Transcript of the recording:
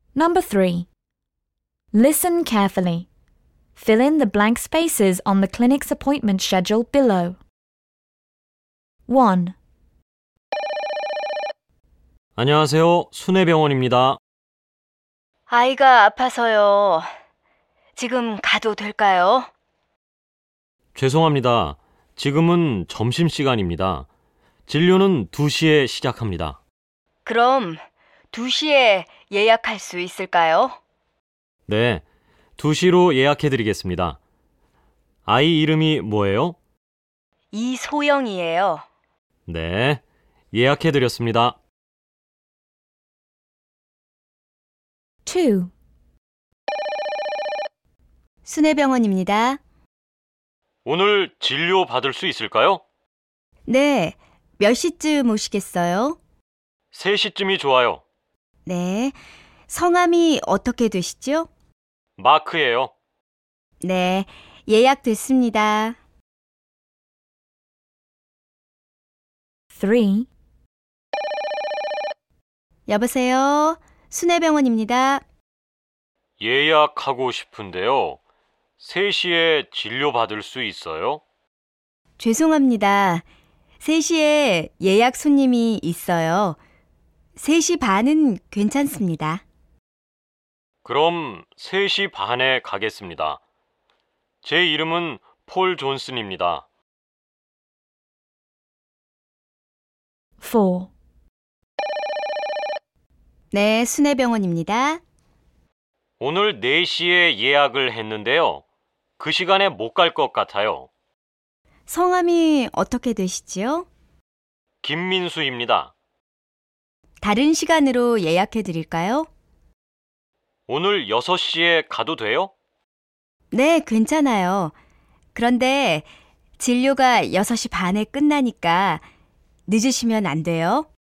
Number 3. Listen carefully. Fill in the blank spaces on the clinic's appointment schedule below. 1. 안녕하세요. 순회병원입니다. 아이가 아파서요. 지금 가도 될까요? 죄송합니다. 지금은 점심시간입니다. 진료는 2시에 시작합니다. 그럼 2시에 예약할 수 있을까요? 네, 2시로 예약해드리겠습니다. 아이 이름이 뭐예요? 이소영이에요. 네, 예약해드렸습니다. 2. 순회병원입니다. 오늘 진료 받을 수 있을까요? 네, 몇 시쯤 오시겠어요? 3시쯤이 좋아요. 네, 성함이 어떻게 되시죠? 마크예요. 네, 예약됐습니다. 3. 여보세요, 순회병원입니다. 예약하고 싶은데요. 3시에 진료 받을 수 있어요? 죄송합니다. 3시에 예약 손님이 있어요. 3시 반은 괜찮습니다. 그럼 3시 반에 가겠습니다. 제 이름은 폴 존슨입니다. 4. 네, 순회병원입니다. 오늘 4시에 예약을 했는데요. 그 시간에 못 갈 것 같아요. 성함이 어떻게 되시지요? 김민수입니다. 다른 시간으로 예약해 드릴까요? 오늘 6시에 가도 돼요? 네, 괜찮아요. 그런데 진료가 6시 반에 끝나니까 늦으시면 안 돼요.